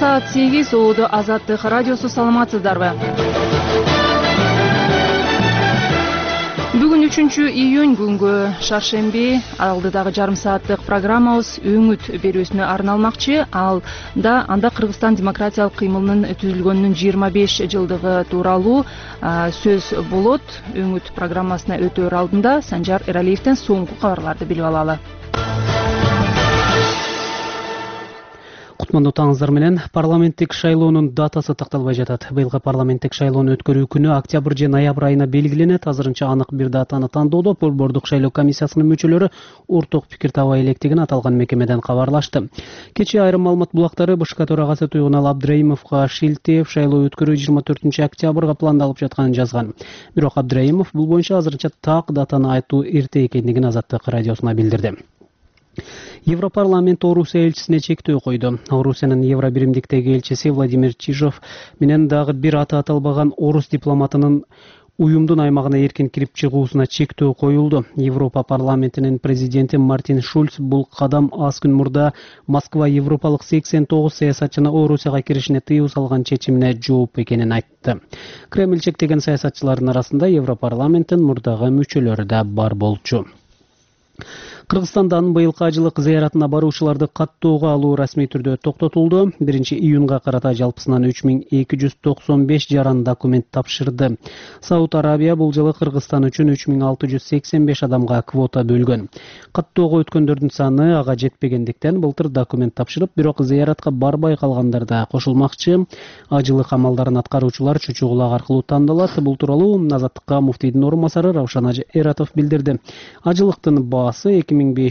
Саат 8 Оодо Азаттык радиосу, саламатсыздарбы? Бүгүн 3-июнь күнгө шаршемби алдыдагы жарым сааттык программабыз өңүт берүүсүнө арналмакчы. Анда Кыргызстан демократиялык кыймылынын түзүлгөнүнүн 25 жылдыгы тууралуу сөз болот. Өңүт программасына өтөөр алдында Санжар Эралиевден соңку кабарларды билип алалы. Кутмандуу таңыздар менен, парламенттик шайлоонун датасы такталбай жатат. Быйылкы парламенттик шайлоону өткөрүү күнү октябрь же ноябрь айына белгиленет. Азырынча анык бир датаны тандоодо Борбордук шайлоо комиссиясынын мүчөлөрү орток пикир табай электигин аталган мекемеден кабарлашты. Кечээ айрым маалымат булактары БШК төрагасы Туйгунал Абдраимовго шилтеп, шайлоо өткөрүү 24 октябрга пландалып жатканын жазган. Бирок Абдраимов бул боюнча азырынча так датаны айтуу эрте экендигин Азаттык радиосуна билдирди. Европарламент Орусия элчисине чектөө койду. Орусиянын Евробиримдиктеги элчиси Владимир Чижов менен дагы бир аты аталбаган орус дипломатынын уюмдун аймагына эркин кирип чыгуусуна чектөө коюлду. Европа парламентинин президенти Мартин Шульц бул кадам аз күн мурда Москва европалык 89 саясатчыны Орусияга киришине тыюу салган чечимине жооп экенин айтты. Кремль чектеген саясатчылардын арасында Европарламенттин мурдагы мүчөлөрү да бар болчу. Кыргызстандан быйылкы ажылык зыяратына баруучуларды каттоого алуу расмий түрдө токтотулду. 1-июнга карата жалпысынан 3295 жаран документ тапшырды. Сауд Арабия бул жылы Кыргызстан үчүн 3685 адамга квота бөлгөн. Каттоого өткөндөрдүн саны ага жетпегендиктен былтыр документ тапшырып, бирок зыяратка барбай калгандар да кошулмакчы. Ажылык амалдарын аткаруучулар чучугулак аркылуу тандалат. Бул тууралуу Азаттыкка муфтийдин орун басары Равшан Эратов билдирди. Ажылыктын баасы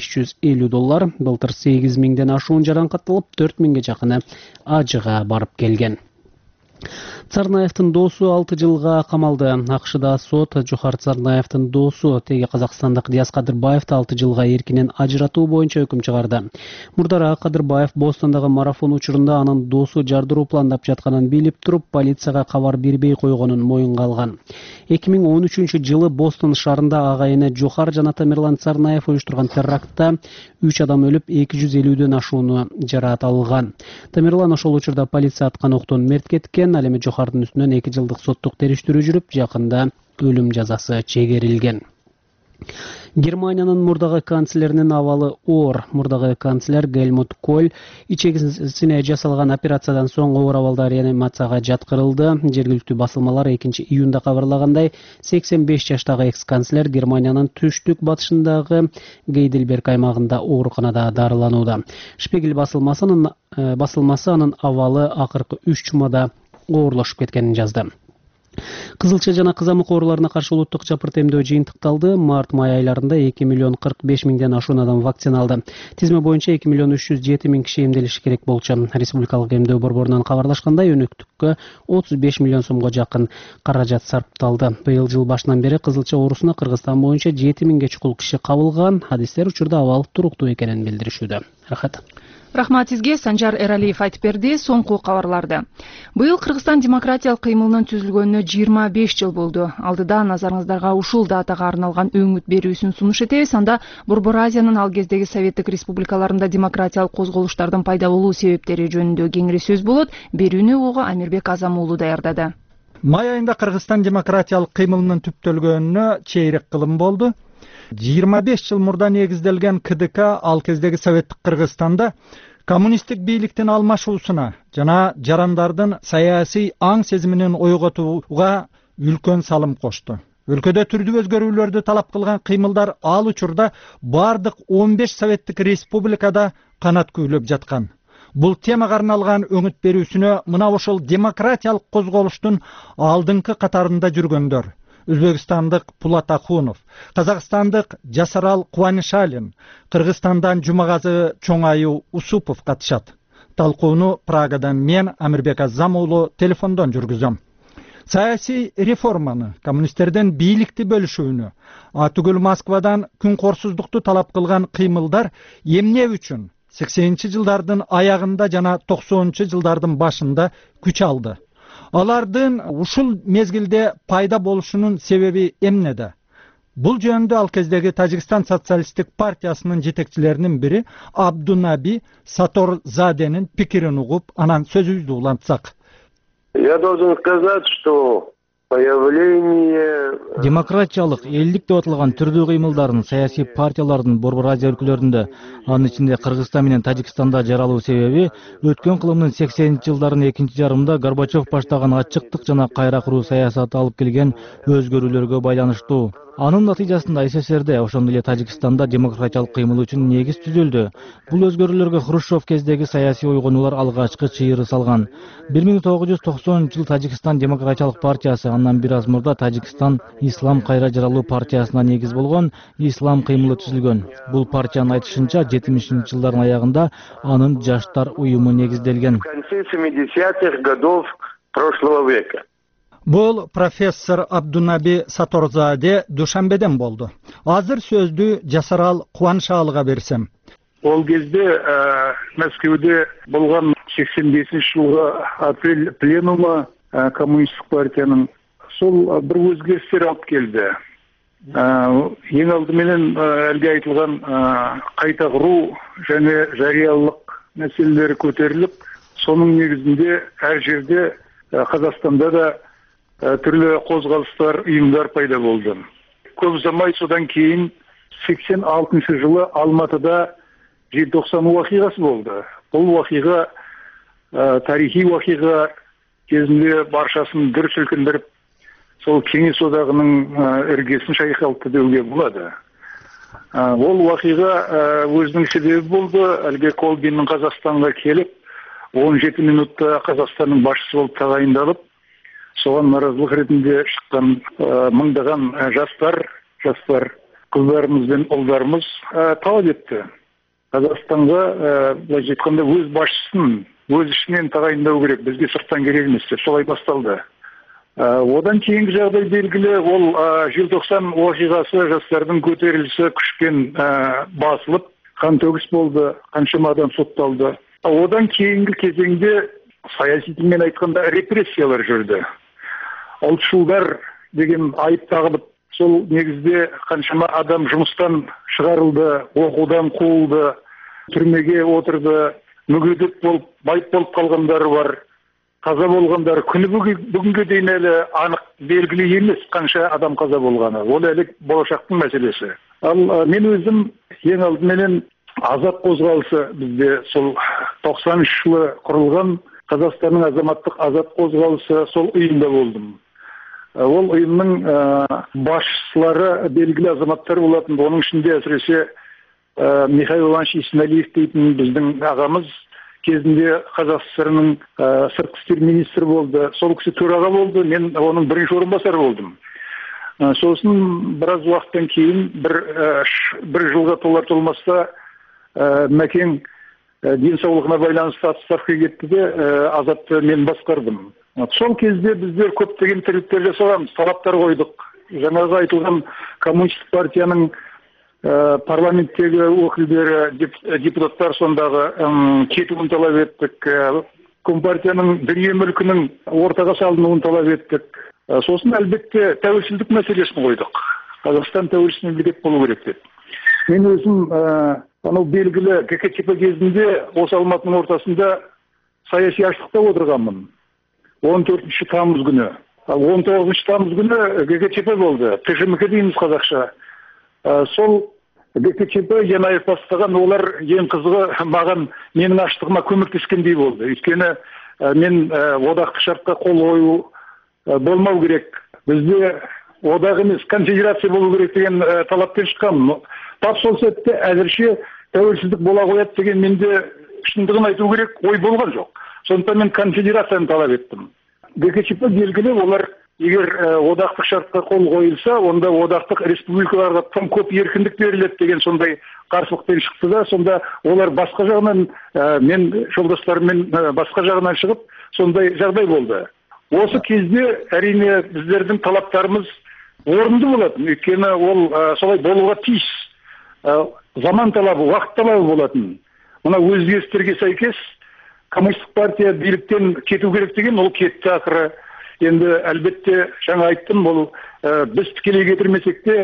$2550. Былтыр 8000ден ашуун жаран катталып, 4000ге жакыны ажыга барып келген. Царнаевдин доосу 6 жылга камалды. АКШда сот Жохар Царнаевдин доосу теги казакстандык Диас Кадырбаевди 6 жылга эркинен ажыратуу боюнча өкүм чыгарды. Мурдара Кадырбаев Бостондогу марафон учурунда анын доосу жардыруу пландап жатканын билип туруп, полицияга кабар бербей койгонун моюнга алган. 2013 жылы Бостон шаарында агайыны Жохар жана Тамерлан Царнаев уюштурган терактта 3 адам өлүп, 250ден ашууну жараат алган. Тамерлан ошол учурда полиция аткан октон мерт кеткен. Ал эми Жохардын үстүнөн 2 жылдык соттук териштирүү жүрүп, жакында өлүм жазасы чегерилген. Германиянын мурдагы канцлеринин абалы оор. Мурдагы канцлер Гельмут Коль ичегисине жасалган операциядан соң оор абалда реанимацияга жаткырылды. Жергиликтүү басылмалар 2-июнда кабарлагандай, 85 жаштагы экс-канцлер Германиянын түштүк батышындагы Гейдельберг аймагында ооруканада дарыланууда. Шпигель басылмасы анын абалы акыркы 3 жумада оорлошуп кеткенин жазды. Кызылча жана кызамык ооруларына каршы улуттук жапырт эмдөө жыйынтыкталды. Март-май айларында 2,45,000ден ашуун адам вакциналды. Тизме боюнча 2,307,000 киши эмделиши керек болчу. Республикалык эмдөө борборунан кабарлашкандай, өнөктүккө 35 миллион сомго жакын каражат сарпталды. Быйыл жыл башынан бери кызылча оорусуна Кыргызстан боюнча 7000ге чукул киши кабылган. Адистер учурда абал туруктуу экенин билдиришүүдө. Рахмат сизге, Санжар Эралиев айтып берди соңку кабарларды. Быйыл Кыргызстан демократиялык кыймылынын түзүлгөнүнө 25 жыл болду. Алдыда назарыңыздарга ушул датага арналган өңүт берүүсүн сунуш этебиз. Анда Борбор Азиянын ал кездеги Советтик республикаларында демократиялык козголуштардын пайда болуу себептери жөнүндө кеңири сөз болот. Берүүнү ого Амирбек Азам уулу даярдады. Май айында Кыргызстан демократиялык кыймылынын түптөлгөнүнө чейрек кылым болду. 25 жыл мурда негизделген КДК ал кездеги Советтик Кыргызстанда коммунисттик бийликтин алмашуусуна жана жарандардын саясий аң сезиминин ойготууга үлкөн салым кошту. Өлкөдө түрдүү өзгөрүүлөрдү талап кылган кыймылдар ал учурда бардык 15 Советтик республикада канат күйлөп жаткан. Бул темага арналган өңүт берүүсүнө мына ошол демократиялык козголуштун алдыңкы катарында жүргөндөр: Өзбекстандык Пулат Ахунов, Казакстандык Жасарал Кубанышалин, Кыргызстандан Жумагазы Чоңайуу Усупов катышат. Талкууну Прагадан мен, Амирбек Азам уулу, телефондон жүргүзөм. Саясий реформаны, коммунисттерден бийликти бөлүшүүнү, түгүл Москвадан күнкорсуздукту талап кылган кыймылдар эмне үчүн 80-жылдардын аягында жана 90-жылдардын башында күч алды? Алардын ушул мезгилде пайда болушунун себеби эмнеде? Бул жөнүндө ал кездеги Тажикстан социалисттик партиясынын жетекчилеринин бири Абдунаби Саторзаденин пикирин угуп, анан сөзүбүздү улантсак. Я должен сказать, что демократиялык элдик деп аталган түрдүү кыймылдардын саясий партиялардын Борбор Азия өлкөлөрүндө, анын ичинде Кыргызстан менен Тажикстанда жаралуу себеби өткөн кылымдын 80-жылдардын экинчи жарымында Горбачев баштаган ачыктык жана кайра куруу саясаты алып келген өзгөрүүлөргө байланыштуу. Анын натыйжасында СССРде, ошондой эле Тажикстанда демократиялык кыймыл үчүн негиз түзүлдү. Бул өзгөрүүлөргө Хрущев кездеги саясий ойгонуулар алгачкы чыйыры салган. 1990-жыл Тажикстан демократиялык партиясы, андан бир аз мурда Тажикстан Ислам кайра жаралуу партиясына негиз болгон Ислам кыймылы түзүлгөн. Бул партиянын айтышынча 70-жылдардын аягында анын жаштар уюму негизделген. В конце 70-х годов прошлого века. Бул профессор Абдунаби Саторзаде Душанбеден болду. Азыр сөздү Жасарал Кубанышалыга берсем. Ол кезде Мәскеуде болгон 85-жылғы апрель пленумы коммунисттик партиянын сол бир өзгерістер алып келди. Ең алды менен әлге айтылган кайта куруу және жарыялык мәселелери көтерилип, сонун негизинде әр жерде Қазақстанда да түрлі қозғалыстар, ұйымдар пайда болды. Көп ұзамай содан кейін 86 жылы Алматыда желтоқсан уақиғасы болды. Бұл уақиға тарихи уақиға, кезінде баршасын дүр сілкіндіріп, сол Кеңес одағының іргесін шайқалтты деуге болады. Ол уақиға өзінің себебі болды. Әлгі Колбиннің Қазақстанға келіп, 17 минутта Қазақстанның басшысы болып тағайындалып, соған наразылық ретінде шыққан мыңдаған жастар, қыздарымыз бен ұлдарымыз талап етті. Қазақстанға былайша айтқанда өз басшысын өз ішінен тағайындау керек, бізге сырттан керек емес деп солай басталды. Одан кейінгі жағдай белгілі, ол желтоқсан уақиғасы, жастардың көтерілісі күшпен басылып, қантөгіс болды, қаншама адам сотталды. Одан кейінгі кезеңде саяси тілмен айтқанда репрессиялар жүрді. Ұлтшылдар деген айып тағылып, сол негізде қаншама адам жұмыстан шығарылды, оқудан қуылды, түрмеге отырды, мүгедек болып, байып болып қалғандары бар. Қаза болғандар күні бүгінге дейін әлі анық белгілі емес қанша адам қаза болғаны. Ол әлі болашақтың мәселесі. Ал мен өзім ең алдыменен азат қозғалысы, бізде сол 90 жылы құрылған Қазақстанның азаматтық азат қозғалысы, сол ұйымда болдым. Ол ұйымның басшылары белгілі азаматтар болатын. Оның ішінде әсіресе Михаил Иванович Исмаилов дейтін біздің ағамыз кезінде Қазақстанның сыртқы істер министрі болды. Сол кісі төраға болды, мен оның бірінші орынбасары болдым. Сосын біраз уақыттан кейін бір жылға толар-толмаста Мәкең денсаулығына байланысты отставка кетті де, азатты мен басқардым. Сол кезде біздер көптеген тірліктер жасағанбыз, талаптар қойдық. Жаңағы айтылған коммунистік партияның парламенттегі өкілдері, депутаттар сондағы кетуін талап еттік. Компартияның дүние мүлкінің ортаға салынуын талап еттік. Сосын әлбетте тәуелсіздік мәселесін қойдық. Қазақстан тәуелсіз мемлекет болу керек деп. Мен өзім анау белгілі ГКЧП кезінде осы Алматының ортасында саяси аштықта отырғанмын. 14 тамыз күні. 19 тамыз күні ГКЧП болды. ТЖМК дейміз қазақша. Сол ГКЧП Янаев бастаған, олар ең қызығы маған менің аштығыма көмектескендей болды. Өйткені мен одақтық шартқа қол қою болмау керек. Бізде одақ емес, конфедерация болу керек деген талаппен шыққанмын. Тап сол сәтте әзірше тәуелсіздік бола қояды деген менде шындығын айту керек ой болған жоқ. Сондықтан мен конфедерацияны талап еттім. ГКЧП белгілі, олар егер одақтық шартқа қол қойылса, онда одақтық республикаларға тым көп еркіндік беріледі деген сондай қарсылықпен шықты да, сонда олар басқа жағынан, мен жолдастарыммен басқа жағынан шығып, сондай жағдай болды. Осы кезде әрине біздердің талаптарымыз орынды болатын, өйткені ол солай болуға тиіс. Заман талабы, уақыт талабы болатын. Мына өзгерістерге сәйкес коммунистік партия биліктен кету керек деген, ол кетті ақыры. Енді әлбетте жаңа айттым, бұл біз тікелей кетірмесек те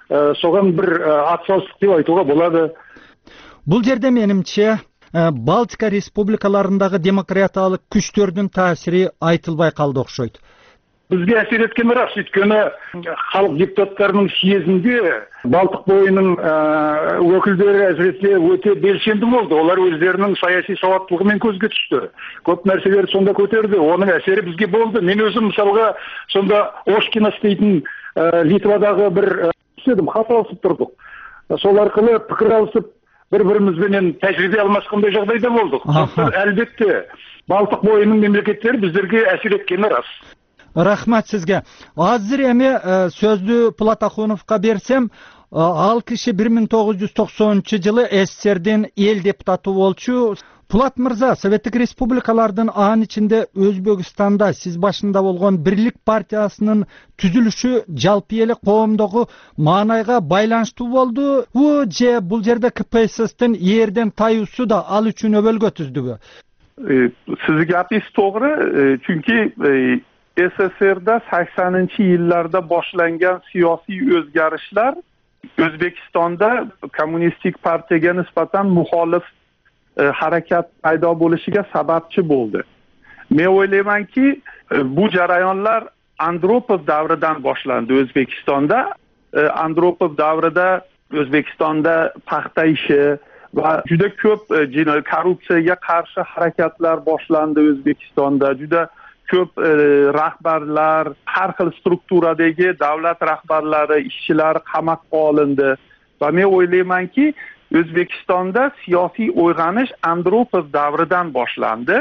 соған бір атсалыстық деп айтуға болады. Бул жерде менимче Балтика республикаларындагы демократиялык күчтөрдүн таасири айтылбай калды окшойт. Бізге әсер еткен рас, өйткені халық депутаттарының съезінде Балтық бойының өкілдері әсіресе өте белсенді болды. Олар өздерінің саяси сауаттылығымен көзге түсті. Көп нәрселерді сонда көтерді. Оның әсері бізге болды. Мен өзім мысалға сонда Ошкинас дейтін Литвадағы бір хат алысып тұрдық. Сол арқылы пікір алысып бір-бірімізбенен тәжірибе алмасқандай жағдайда болдық. Әлбетте Балтық бойының мемлекеттері біздерге әсер еткені рас. Рахмат сізге. Азыр эми сөздү Платахуновго берсем, ал киши 1990-жылы СССРдин эл депутаты болчу. Пулат мырза, Советтик республикалардын анын ичинде Өзбекстанда сиз башында болгон Бирлик партиясынын түзүлүшү жалпы эле коомдогу маанайга байланыштуу болду. Же бул жерде КПССтин эрдем таюусу да ал үчүн өбөлгө түздүбү? Siz gapingiz to'g'ri, chunki SSR'da 80 yillarda boshlangan siyosiy o'zgarishlar O'zbekistonda kommunistik partiyaga nisbatan muxolif harakat paydo bo'lishiga sababchi bo'ldi. Men o'ylaymanki, bu jarayonlar Andropov davridan boshlandi O'zbekistonda. Andropov davrida O'zbekistonda paxta ishi va juda ko'p korrupsiyaga qarshi harakatlar boshlandi O'zbekistonda. Juda ko'p rahbarlar, har xil strukturadagi davlat rahbarlari, ishchilar qamoqqa olindi. Va men o'ylaymanki, O'zbekistonda siyosiy uyg'onish Andropov davridan boshlandi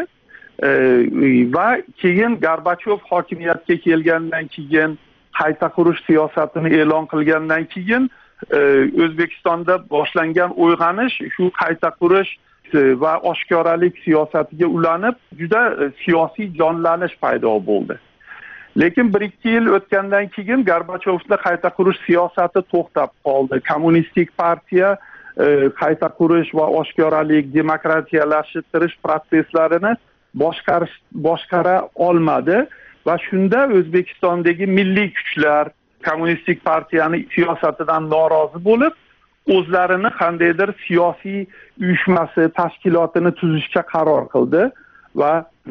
va keyin Gorbachov hokimiyatga kelgandan keyin qayta qurish siyosatini e'lon qilgandan keyin O'zbekistonda boshlangan uyg'onish shu qayta qurish va oshkoralik siyosatiga ulanib juda siyosiy jonlanish paydo bo'ldi. Lekin 1-2 yil o'tgandan keyin Gorbachovning qayta qurish siyosati to'xtab qoldi. Kommunistik partiya qayta qurish va oshkoralik, demokratiyalashtirish proseslarini boshqara olmadi va shunda O'zbekistondagi milliy kuchlar kommunistik partiyani siyosatidan norozi bo'lib, o'zlarini qandaydir siyosiy uyushmasi, tashkilotini tuzishga qaror qildi va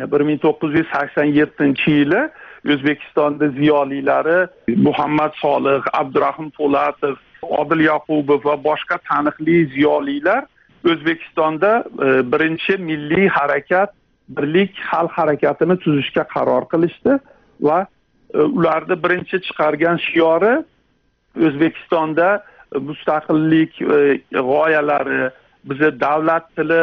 1987-yili O'zbekistonda ziyolilari Muhammad Solih, Abdurahim Po'latov, Odil Yoqubov va boshqa taniqli ziyolilar O'zbekistonda birinchi milliy harakat, Birlik xalq harakatini tuzishga qaror qilishdi va ularni birinchi chiqargan shiori O'zbekistonda mustaqillik g'oyalari, bizi davlat tili,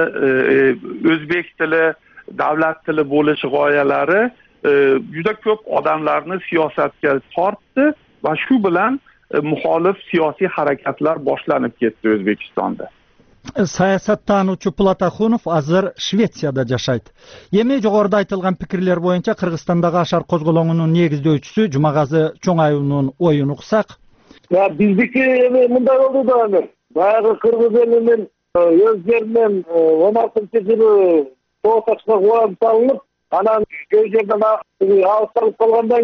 o'zbek tili, davlat tili bo'lish g'oyalari juda ko'p odamlarni siyosatga tortdi va shu bilan muxolif siyosiy harakatlar boshlanib ketdi O'zbekistonda. Siyosattanuvchi Plataxunov hozir Shvetsiyada yashaydi. Эми жогоруда айтылган пикирлер боюнча Кыргызстандагы Ашар козголоңунун негиздөөчүсү Жумагазы Чоңаюунун оюн уксак. Биздики мындай болду да эмес. Баягы кыргыз элинин өздөрүнүн 16-жылы тооташка куам салынып, анан көй жерден алып калгандан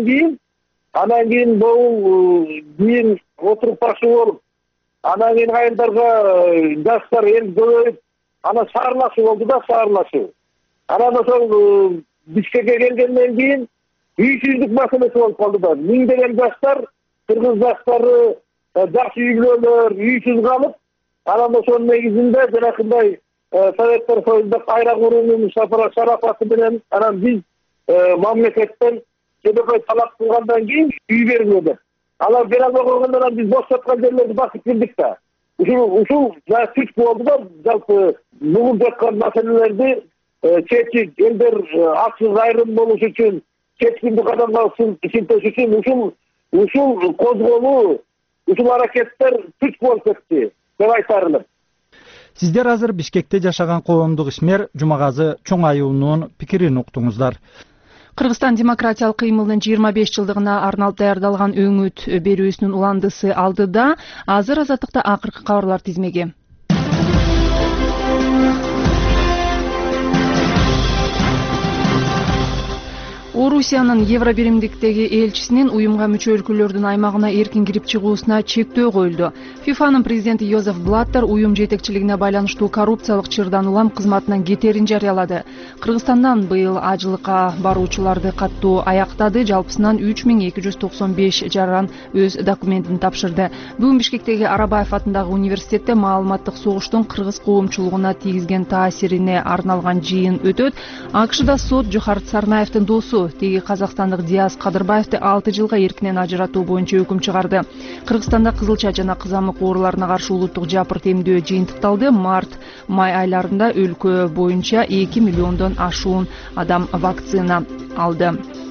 кийин бул кийин отуруп башы болуп, анан кийин айылдарга жаштар эл көбөйүп, анан саарлашуу болду да, саарлашуу. Анан ошол Бишкекке келгенден кийин үйсүздүк маселеси болуп калды да. Миңдеген жаштар, кыргыз жаштары жакшы үйлөр, үйсүз калып, анан ошонун негизинде жанакындай Советтер Союзунда кайра куруунун шарапаты менен анан биз мамлекеттен көбөй талап кылгандан кийин үй берилди. Алар бере албай койгондон биз бош жаткан жерлерди басып кирдик да. Ушул күч болду да, жалпы бугуп жаткан маселелерди чечип, элдер аксыз айрым болуш үчүн, чечкиндик кадамга синтеш үчүн ушул козголуу, ушул аракеттер күч болуп кетти деп айтарылат. Сиздер азыр Бишкекте жашаган коомдук ишмер Жумагазы Чоңаюунун пикирин уктуңуздар. Кыргызстан демократиялык кыймылынын 25 жылдыгына арналып даярдалган өңүт берүүсүнүн уландысы алдыда. Азыр Азаттыкта акыркы кабарлар тизмеги. Орусиянын Евробиримдиктеги элчисинин уюмга мүчө өлкөлөрдүн аймагына эркин кирип чыгуусуна чектөө коюлду. ФИФАнын президенти Йозеф Блаттер уюм жетекчилигине байланыштуу коррупциялык чырдан улам кызматынан кетерин жарыялады. Кыргызстандан быйыл ажылыкка баруучуларды каттоо аяктады. Жалпысынан 3295 жаран өз документин тапшырды. Бүгүн Бишкектеги Арабаев атындагы университетте маалыматтык согуштун кыргыз коомчулугуна тийгизген таасирине арналган жыйын өтөт. АКШда сот Жохар Сарнаевдин досу теги казакстандык Диас Кадырбаевди 6 жылга эркинен ажыратуу боюнча өкүм чыгарды. Кыргызстанда кызылча жана кызамык ооруларына каршы улуттук жапырт эмдөө жыйынтыкталды. Март-май айларында өлкө боюнча 2 миллиондон ашуун адам вакцина алды.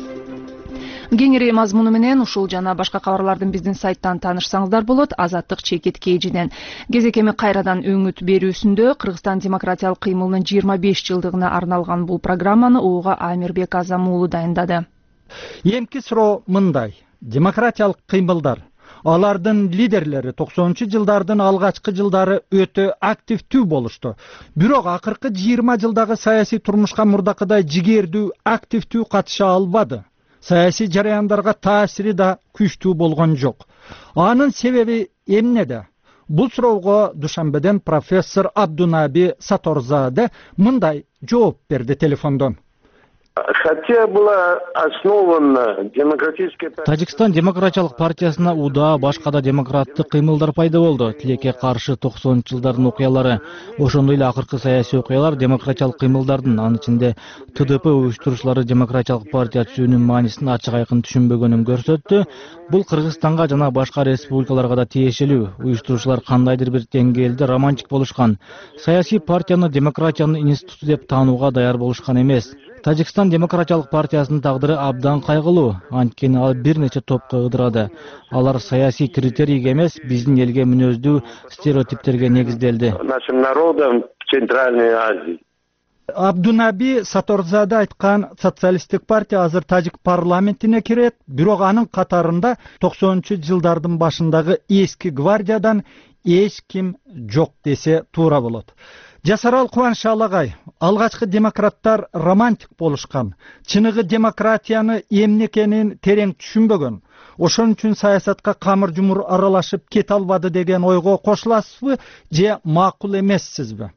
Кеңири мазмуну менен ушул жана башка кабарлардын биздин сайттан таанышсаңыздар болот. Азаттык чекит KG'ден. Кезек эми кайрадан өңүт берүүсүндө Кыргызстан демократиялык кыймылынын 25 жылдыгына арналган бул программаны ууга Амирбек Азамуулу дайындады. Эмки суроо мындай: демократиялык кыймылдар, алардын лидерлери 90-жылдардын алгачкы жылдары өтө активдүү болушту. Бирок акыркы 20 жылдагы саясий турмушка мурдакыдай жигердүү, активдүү катыша албады. Саясий жараяндарга таасири да күчтүү болгон жок. Анын себеби эмнеде? Бул суроого Душанбеден профессор Абдунаби Саторзаде мындай жооп берди телефондон. Хотя была основана демократическая... Тажикстан демократиялык партиясына УДА, башка да демократтык кыймылдар пайда болду. Тилекке каршы 90-жылдардын окуялары, ошондой эле акыркы саясий окуялар демократиялык кыймылдардын, анын ичинде ТДП уюштуруучулары демократиялык партия түзүүнүн маанисин ачык айкын түшүнбөгөнүн көрсөттү. Бул Кыргызстанга жана башка республикаларга да тиешелүү. Уюштуруучулар кандайдыр бир деңгээлде романтик болушкан. Саясий партияны демократиянын институту деп таанууга даяр болушкан эмес. Тажикстан демократиялык партиясынын тагдыры абдан кайгылуу. Анткени ал бир нече топко ыдырады. Алар саясий критерийге эмес, биздин элге мүнөздүү стереотиптерге негизделди. Нашим народом в Центральной Азии. Абдунаби Саторзаде айткан социалисттик партия азыр тажик парламентине кирет, бирок анын катарында 90-жылдардын башындагы эски гвардиядан эч ким жок десе туура болот. Жасарал Кубанышалы агай, алгачкы демократтар романтик болушкан, чыныгы демократияны эмне экенин терең түшүнбөгөн. Ошон үчүн саясатка камыр жумур аралашып кете албады деген ойго кошуласызбы же макул эмессизби?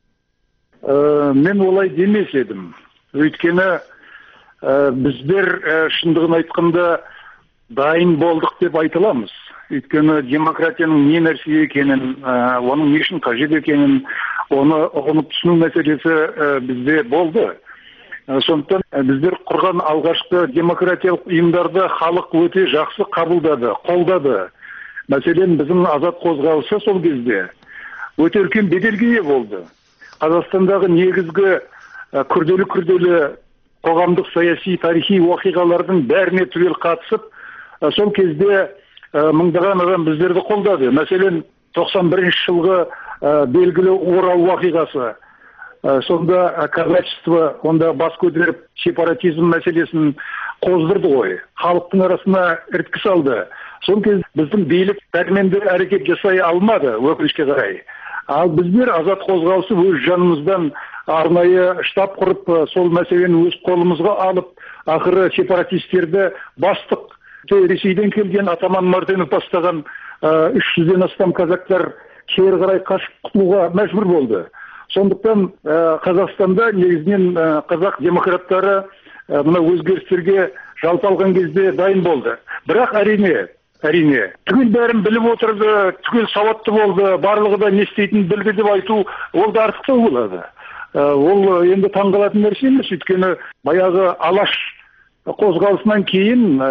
Мен олай демес едим. Өйткені биздер шындығын айтканда дайын болдық деп айта аламыз. Өйткені демократияның не нәрсе екенін, оның не үшін қажет екенін, оны ұғынып түсіну мәселесі бізде болды. Сондықтан біздер құрған алғашқы демократиялық ұйымдарды халық өте жақсы қабылдады, қолдады. Мәселен, біздің азат қозғалысы сол кезде өте үлкен беделге ие болды. Қазақстандағы негізгі күрделі қоғамдық саяси тарихи оқиғалардың бәріне түгел қатысып, сол кезде мыңдаған адам біздерді қолдады. Мәселен, 91 жылғы белгілі Орал оқиғасы, сонда казачество, онда бас көтеріп сепаратизм мәселесін қоздырды ғой. Халықтың арасына іріткі салды. Сол кезде біздің билік дәрменді әрекет жасай алмады, өкінішке қарай. Ал біздер азат қозғалысы өз жанымыздан арнайы штаб құрып, сол мәселені өз қолымызға алып, ақыры сепаратистерді бастық. Ресейден келген Атаман Мартынов бастаған 300-ден астам казактар кері қарай қашып құтылуға мәжбүр болды. Сондықтан Қазақстанда негізінен қазақ демократтары мына өзгерістерге жалпы алған кезде дайын болды. Бірақ әрине, түгел бәрін біліп отырды, түгел сауатты болды, барлығы да не істейтінін білді деп айту, ол да артықтау болады. Ол енді таңғалатын нәрсе емес, өйткені баяғы алаш қозғалысынан кейін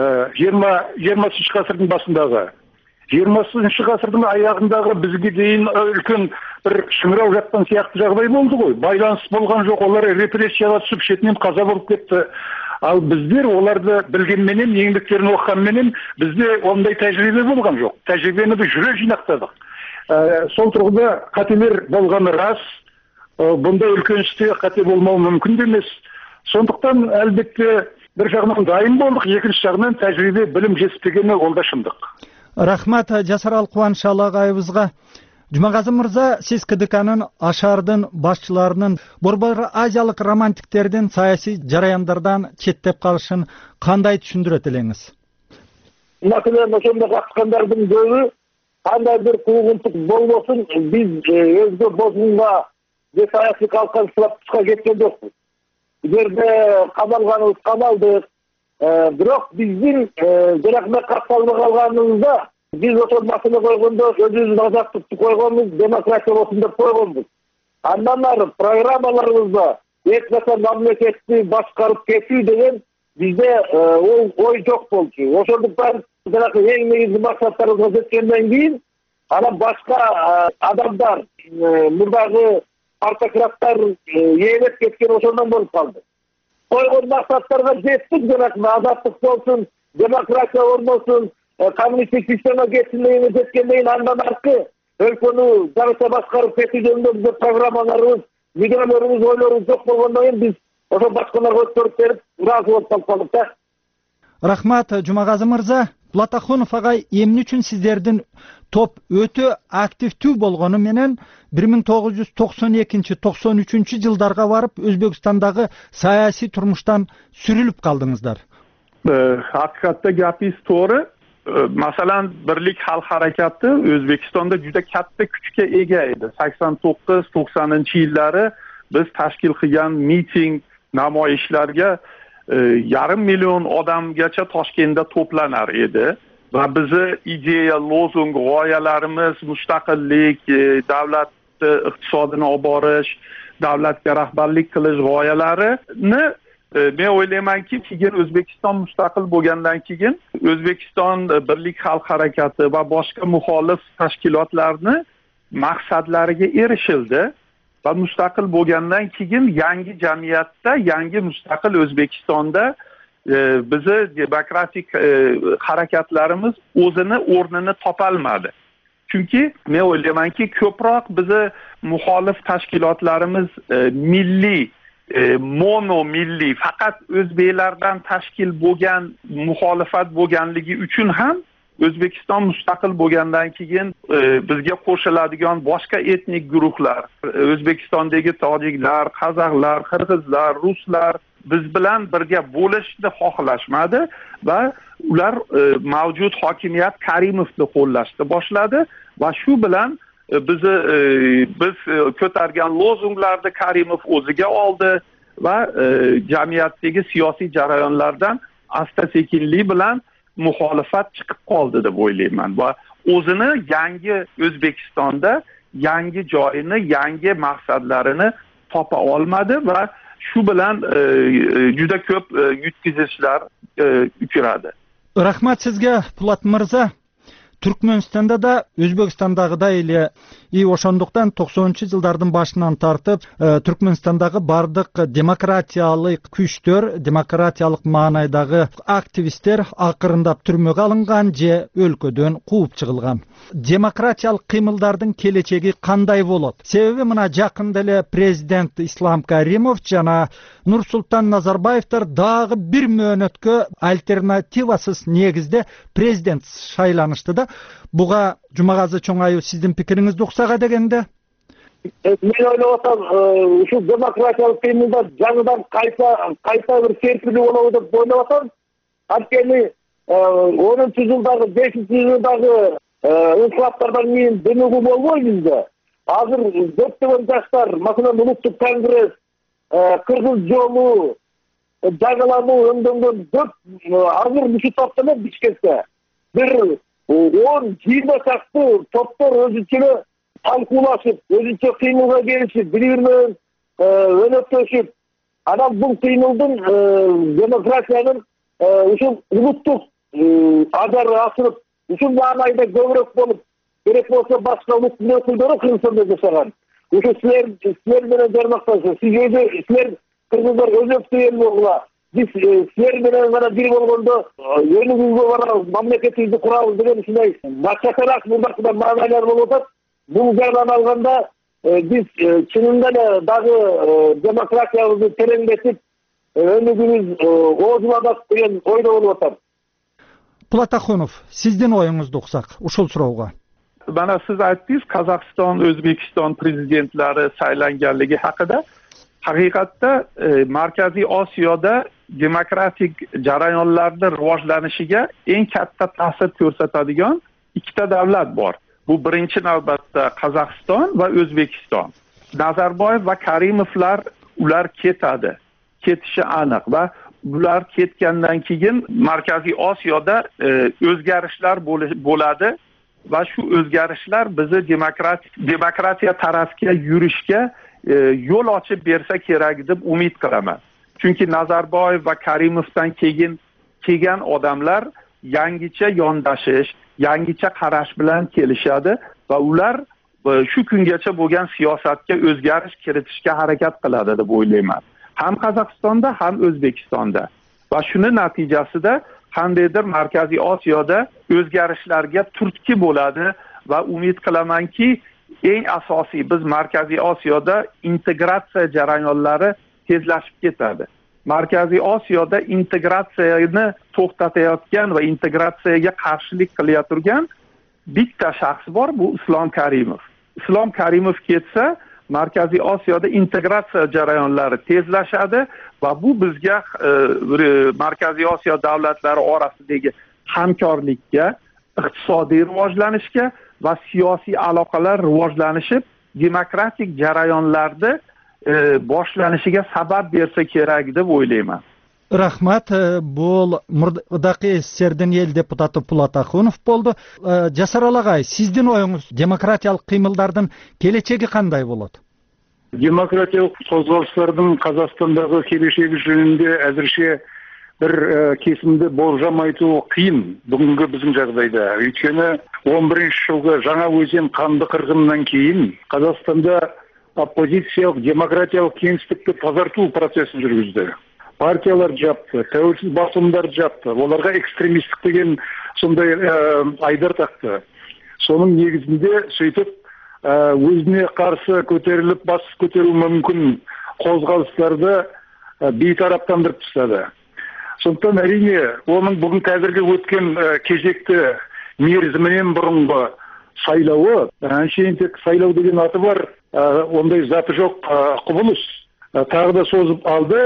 20 ғасырдың басындағы, 20 ғасырдың аяғындағы бізге дейін үлкен бір шыңырау жатқан сияқты жағдай болды ғой. Байланыс болған жоқ, олар репрессияға түсіп шетінен қаза болып кетті. Ал біздер оларды білгенменен, еңбектерін оқығанменен бізде ондай тәжірибе болған жоқ. Тәжірибені біз жүре жинақтадық. Сол тұрғыда қателер болғаны рас, бұндай үлкен істе қате болмау мүмкін емес. Сондықтан әлбетте бір жағынан дайын болдық, екінші жағынан тәжірибе білім жетіспегені ол да шындық. Рахмат Жасарал Кубанышалы агайыбызга. Жумагазы мырза, сиз КДКнын ашардын башчыларынын Борбор Азиялык романтиктердин саясий жараяндардан четтеп калышын кандай түшүндүрөт элеңиз? Masalan, ошондо каткандардын көбү кандай бир куугунтук болбосун, биз өзгө бозунга же саясий калканчылыкка кеткен жокпуз. Бул жерде камалганыбыз камалдык. Бирок биздин жаракмай катталбай калганыбызда биз ошол маселе койгондо өзүбүздүн азаттыкты койгонбуз, демократия болсун деп койгонбуз. Андан ары программаларыбызда эч качан мамлекетти башкарып кетүү деген бизде ол ой жок болчу. Ошондуктан жанагы эң негизги максаттарыбызга жеткенден кийин анан башка адамдар, мурдагы партократтар ээлеп кеткен ошондон болуп калды. Койгон максаттарга жеттик, жанагы азаттык болсун, демократия орносун, коммунисттик система кетсин дегенге жеткенден кийин андан аркы өлкөнү жарыша башкарып кетүү жөнүндө бизде программаларыбыз, мүдөлөрүбүз, ойлорубуз жок болгондон кийин биз ошо башкаларга өткөрүп берип, ыраазы болуп калып калдык да. Рахмат, Жумагазы мырза. Платахонов агай, эмне үчүн сиздердин топ өтө активдүү болгону менен 1992-93 жылдарга барып Өзбекстандагы саясий турмуштан сүрүлүп калдыңыздар? Haqiqatda gapingiz to'g'ri. Masalan, Birlik xalq harakati O'zbekistonda juda katta kuchga ega edi. 89-90-yillari biz tashkil qilgan miting, namoyishlarga 500 million odamgacha Toshkentda to'planar edi va bizni ideya, lozung, g'oyalarimiz mustaqillik, davlat iqtisodini olib borish, davlatga rahbarlik qilish g'oyalarini men o'ylaymanki, keyin O'zbekiston mustaqil bo'lgandan keyin O'zbekiston Birlik xalq harakati va boshqa muxolif tashkilotlarni maqsadlariga erishildi. Va mustaqil bo'lgandan keyin yangi jamiyatda, yangi mustaqil O'zbekistonda bizni demokratik harakatlarimiz o'zini o'rnini topolmadi. Chunki men o'ylaymanki, ko'proq bizni muxolif tashkilotlarimiz milliy, mono milliy, faqat o'zbeklardan tashkil bo'lgan muxolifat bo'lganligi uchun ham O'zbekiston mustaqil bo'lgandan keyin bizga qo'shiladigan boshqa etnik guruhlar, O'zbekistondagi tojiklar, qozoqlar, qirg'izlar, ruslar biz bilan birga bo'lishni xohlashmadi va ular mavjud hokimiyat Karimovni qo'llashni boshladi va shu bilan biz ko'targan lozunglarni Karimov o'ziga oldi va jamiyatdagi siyosiy jarayonlardan asta-sekinlik bilan muxolifat chiqib qoldi deb o'ylayman va o'zini yangi O'zbekistonda yangi joyini, yangi maqsadlarini topa olmadi va shu bilan juda ko'p yutkizishlar uchradi. Rahmat sizga, Pulat mirza. Түркмөнстанда да Өзбекстандагыдай эле ошондуктан 90-жылдардын башынан тартып Түркмөнстандагы бардык демократиялык күчтөр, демократиялык маанайдагы активисттер акырындап түрмөгө алынган же өлкөдөн кууп чыгылган. Демократиялык кыймылдардын келечеги кандай болот? Себеби мына жакында эле президент Ислам Каримов жана Нурсултан Назарбаевтер дагы бир мөөнөткө альтернативасыз негизде президент шайланышты да. Буга Жумагазы Чоңаев сиздин пикириңизди уксага дегенде? Мен ойлоп атам, ушу демократиялык кыймылдар жаңыдан кайта бир серпилүү болобу деп ойлоп атам. Анткени 10-жылдагы, 5-жылдагы инкылаптардан кийин демөгү болбой бизде. Азыр көптөгөн жаштар, маселен Улуттук конгресс, Кыргыз жолу, жаңылануу өндөнгөн көп азыр ушул топто эмес Бишкекте. Бир 10-20 чакты топтор өзүнчө талкуулашып, өзүнчө кыймылга келишип, бири-бири менен өнөктөшүп, анан бул кыймылдын демократиянын ушул улуттук ажары асырып, ушул маанайда көбүрөөк болуп, керек болсо башка улуттун өкүлдөрү Кыргызстанда жашаган. Ушул силер менен жармакташып, силер кыргыздар өзөктүү эл болгула. Biz sizler менен гана бир болгондо өнүгүүгө барабыз, мамлекетибизди курабыз деген ушундай башкачараак мурдакыдан маанайлар болуп атат. Бул жагынан алганда биз чынында эле дагы демократиябызды тереңдетип, өнүгүүбүз оозуланат деген ойдо болуп атам. Платахонов, сиздин оюңузду уксак ушул суроого. mana siz aytdingiz Qozog'iston, O'zbekiston prezidentlari saylanganligi haqida. Haqiqatda Markaziy Osiyoda demokratik jarayonlarning rivojlanishiga eng katta ta'sir ko'rsatadigan ikkita davlat bor. Bu birinchi navbatda Qozog'iston va O'zbekiston. Nazarboyev va Karimovlar ular ketadi. Ketishi aniq va bular ketgandan keyin Markaziy Osiyoda o'zgarishlar bo'ladi va shu o'zgarishlar bizni demokratiya tarafga yurishga yo'l ochib bersa kerak deb umid qilaman. Chunki Nazarboyev va Karimovdan keyin kelgan odamlar yangicha yondashish, yangicha qarash bilan kelishadi va ular shu kungacha bo'lgan siyosatga o'zgarish kiritishga harakat qiladi deb o'ylayman. Ham Qozog'istonda, ham O'zbekistonda. Va shuni natijasida qandaydir Markaziy Osiyoda o'zgarishlarga turtki bo'ladi va umid qilamanki, eng asosiy biz Markaziy Osiyoda integratsiya jarayonlari tezlashib ketadi. Markaziy Osiyoda integratsiyani to'xtatayotgan va integratsiyaga qarshilik qilayotgan bitta shaxs bor, bu Islom Karimov. Islom Karimov ketsa, Markaziy Osiyoda integratsiya jarayonlari tezlashadi va bu bizga Markaziy Osiyo davlatlari orasidagi hamkorlikka, iqtisodiy rivojlanishga va siyosiy aloqalar rivojlanishib, demokratik jarayonlarda boshlanishiga sabab bersa kerak deb o'ylayman. Rahmat, bu murdaqi SSR'dan el deputati Pulat Axunov bo'ldi. Jasarol ag'ay, sizning o'yingiz demokratiyalik qiymallardan kelechagi qanday bo'ladi? Demokratiyалық қозғалыстардың Қазақстандағы келешегі жөнінде әзірше бір кесімді болжам айту қиын бүгінгі біздің жағдайда. Өйткені 11 жылғы жаңа өзен қанды қырғынынан кейін Қазақстанда оппозициялық демократиялық кеңістікті тазарту процесін жүргізді. Партиялар жапты, тәуелсіз басылымдар жапты, оларға экстремистік деген сондай айдар тақты. Соның негізінде сөйтіп өзіне қарсы көтеріліп бас көтеру мүмкін қозғалыстарды бейтараптандырып тастады. Сондықтан әрине оның бүгін қазіргі өткен кезекті мерзімінен бұрынғы сайлауы, әншейін тек сайлау деген аты бар, ондай заты жоқ құбылыс тағы да созып алды.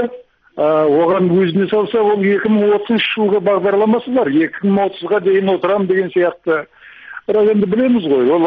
Оған өзіне салса, ол 2030 жылғы бағдарламасы бар. 2030-ға дейін отырам деген сияқты. Бірақ енді білеміз ғой, ол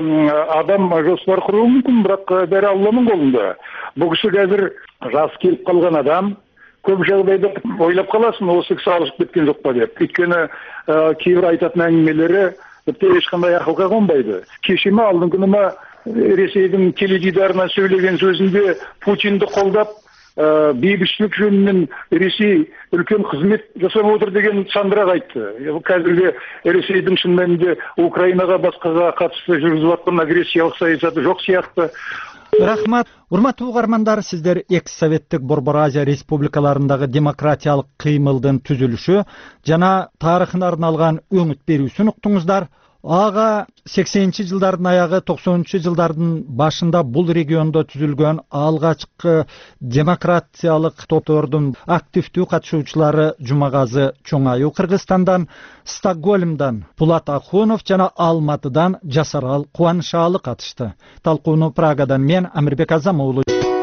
адам жоспар құруы мүмкін, бірақ бәрі Алланың қолында. Бұл кісі қазір жас келіп қалған адам, көп жағдайда ойлап қаласың, осы кісі алысып кеткен жоқ па деп. Өйткені кейбір айтатын әңгімелері тіпті ешқандай ақылға қонбайды. Кеше ме алдыңғы күні ме Ресейдің теледидарына сөйлеген сөзінде Путинді қолдап бейбітшілік жөнінен Ресей үлкен қызмет жасап отыр деген сандырақ айтты. Қазіргі Ресейдің шын мәнінде Украинаға басқаға қатысты жүргізіп жатқан агрессиялық саясаты жоқ сияқты. Рахмат. Урматтуу угармандар, сиздер экс-советтик Борбор Азия республикаларындагы демократиялык кыймылдын түзүлүшү жана тарыхына арналган өңүт берүүсүн уктуңуздар. Ага 80-жылдардын аягы 90-жылдардын башында бул региондо түзүлгөн алгачкы демократиялык топтордун активдүү катышуучулары Жумагазы Чоңаю Кыргызстандан, Стокгольмдон Пулат Ахунов жана Алматыдан Жасарал Кубанышалы катышты. Талкууну Прагадан мен Амирбек Азамуулу.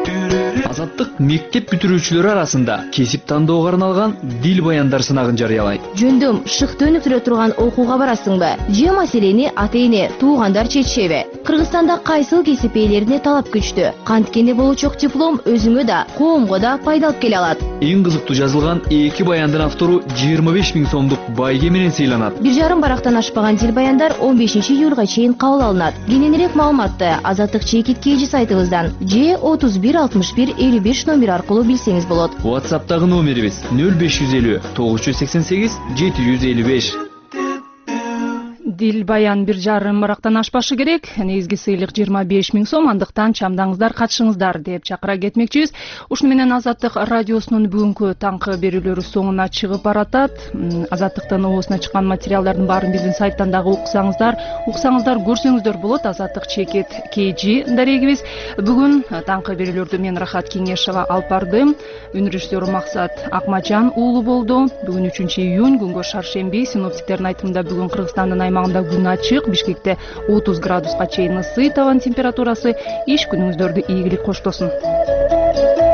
Азаттык мектеп бүтүрүүчүлөрү арасында кесип тандоого арналган дил баяндар сынагын жарыялайт. Жөндөм шыкты өнүктүрө турган окууга барасыңбы? Же маселени ата-эне, туугандар чечишеби? Кыргызстанда кайсыл кесип ээлерине талап күчтүү. Канткенде болучок диплом өзүңө да, коомго да пайдалып келе алат. Эң кызыктуу жазылган 2 баяндын автору 25 000 сомдук байге менен сыйланат. 1,5 барактан ашпаган дил баяндар 15 июлга чейин кабыл алынат. Кененирээк маалыматты Азаттык чекиткейжи сайтыбыздан же 316155 номер аркылуу билсеңиз болот. WhatsApp'тагы номерибиз 0550 988 755. Дил баян 1,5 барактан ашпашы керек. Негизги сыйлык 25 000 сом, андыктан чамдаңыздар, катышыңыздар деп чакыра кетмекчибиз. Ушуну менен Азаттык радиосунун бүгүнкү таңкы берүүлөрү соңуна чыгып баратат. Азаттыктын оозуна чыккан материалдардын баарын биздин сайттан дагы уксаңыздар, көрсөңүздөр болот. Азаттык чекит KG дарегибиз. Бүгүн таңкы берүүлөрдү мен Рахат Кеңешова алып бардым. Үн режиссеру Максат Акмажан уулу болду. Бүгүн 3 июнь, күнгө шаршемби. Синоптиктердин айтымында бүгүн Кыргызстандын аймагында күн ачык, Бишкекте 30 градуска чейин ысый, табан температурасы. Иш күнүңүздөрдү ийгилик коштосун.